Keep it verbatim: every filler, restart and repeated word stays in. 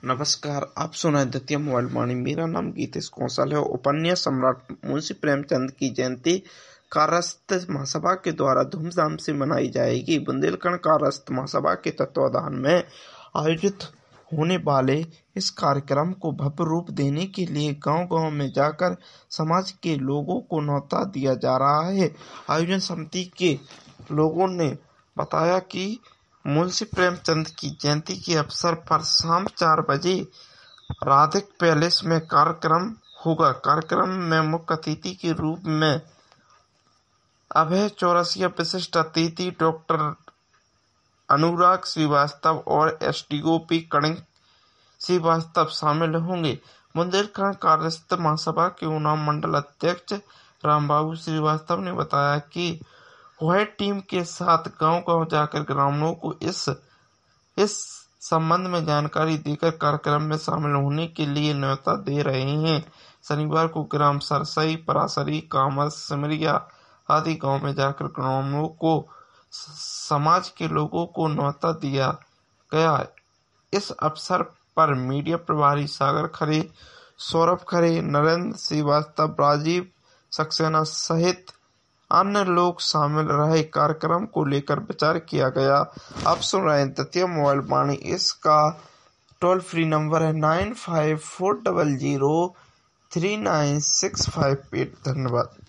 नमस्कार, आप सुन रहे हैं द्वितीय मोबाइल वाणी। मेरा नाम गीतेश कौशल है। उपन्यास सम्राट मुंशी प्रेमचंद की जयंती कायस्थ महासभा के द्वारा धूमधाम से मनाई जाएगी। बुंदेलखंड कायस्थ महासभा के तत्वाधान में आयोजित होने वाले इस कार्यक्रम को भव्य रूप देने के लिए गांव-गांव में जाकर समाज के लोगों को न्योता दिया जा रहा है। आयोजन समिति के लोगों ने बताया कि मुंशी प्रेमचंद की जयंती के अवसर पर शाम चार बजे राधिक पैलेस में कार्यक्रम होगा। कार्यक्रम में मुख्य अतिथि के रूप में अभय चौरसिया, विशिष्ट अतिथि डॉक्टर अनुराग श्रीवास्तव और एसडीओपी कणिक श्रीवास्तव शामिल होंगे। बुंदेलखंड कायस्थ महासभा के उन्नाव मंडल अध्यक्ष रामबाबू श्रीवास्तव ने बताया कि वह टीम के साथ गांव-गांव जाकर ग्रामीणों को इस इस संबंध में जानकारी देकर कार्यक्रम में शामिल होने के लिए न्योता दे रहे हैं। शनिवार को ग्राम सरसई, परासरी, कामस, सिमरिया आदि गांव में जाकर ग्रामीणों को समाज के लोगों को न्योता दिया गया। इस अवसर पर मीडिया प्रभारी सागर खरे, सौरभ खरे, नरेंद्र श्रीवास्तव, राजीव सक्सेना सहित अन्य लोग शामिल रहे। कार्यक्रम को लेकर विचार किया गया। आप सुन रहे हैं द्वितीय मोबाइल वाणी। इसका टोल फ्री नंबर है nine five four double zero three nine six five eight. धन्यवाद।